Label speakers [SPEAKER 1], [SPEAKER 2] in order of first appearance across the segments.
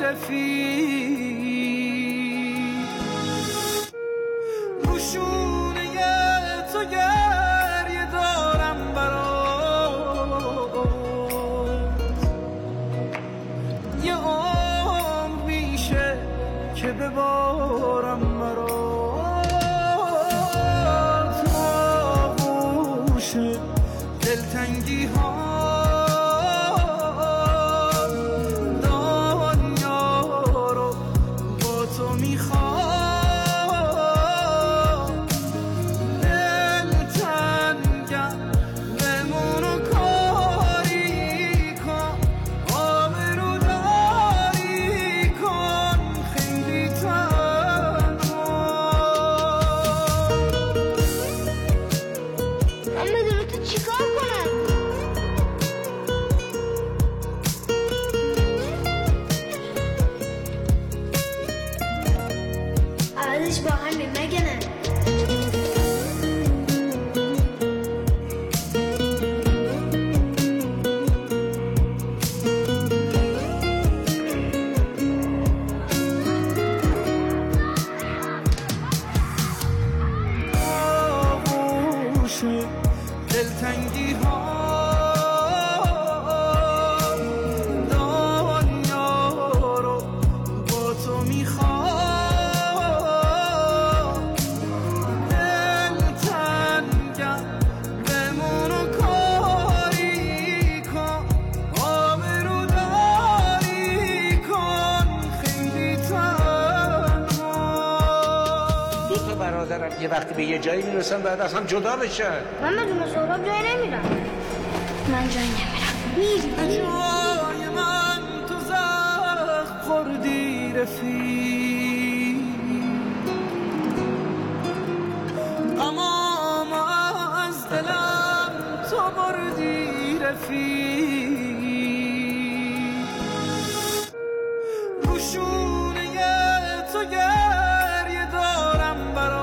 [SPEAKER 1] رفیق روشونه تو گریه دارم برات یه عمر میشه که ببارم برات آغوش دلتنگی ها
[SPEAKER 2] عوضش با همین مگه نه؟
[SPEAKER 1] آغوش دلتنگی ها
[SPEAKER 3] برادرم یه وقتی به یه جایی میرسن بعد از هم جدا بشن.
[SPEAKER 2] من بدون سهراب جایی نمیرم. من جایی نمیرم. میری
[SPEAKER 1] جای من تو زخم خوردی رفیق اما از دلم تو بردی رفیق روشونه تو گریه دارم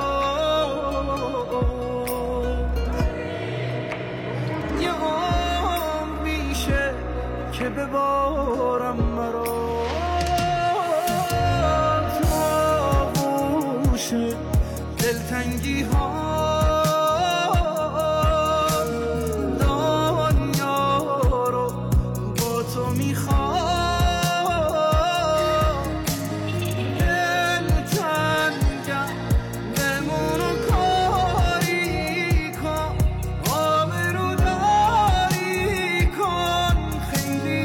[SPEAKER 1] یه عمر میشه که ببارم برات آغوش دلتنگی ها دنیا رو با تو میخوام دلتنگم بمونو کاری کن آبرو داری کن خیلی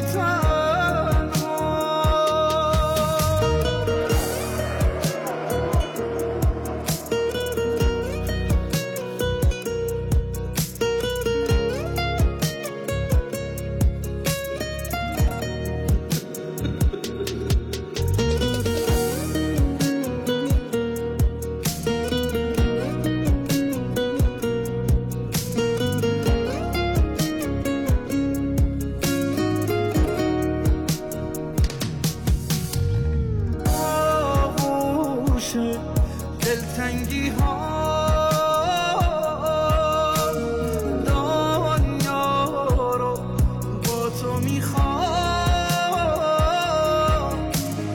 [SPEAKER 1] دلتنگی ها دنیا رو با تو میخوام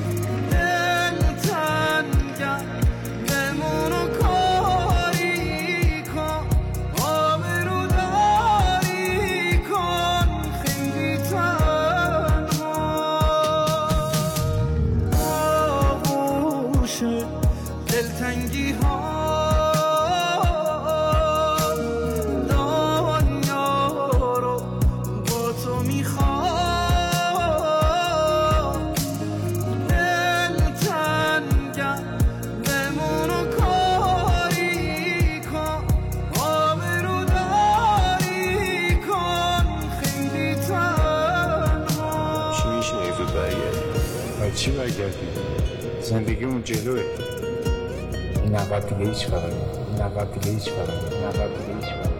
[SPEAKER 1] دلتنگم بمونو کاری کن آبرو داری کن خیلی تنها آغوش دلتنگی ها دنیا رو با تو میخوام دلتنگم بمونو کاری کن آبرو داری کن خیلی تنها
[SPEAKER 4] چی میشه اگه زود برگردی؟ باید چی برگردی؟ زندگی اون جلوه این عقب دیگه هیچ فرقی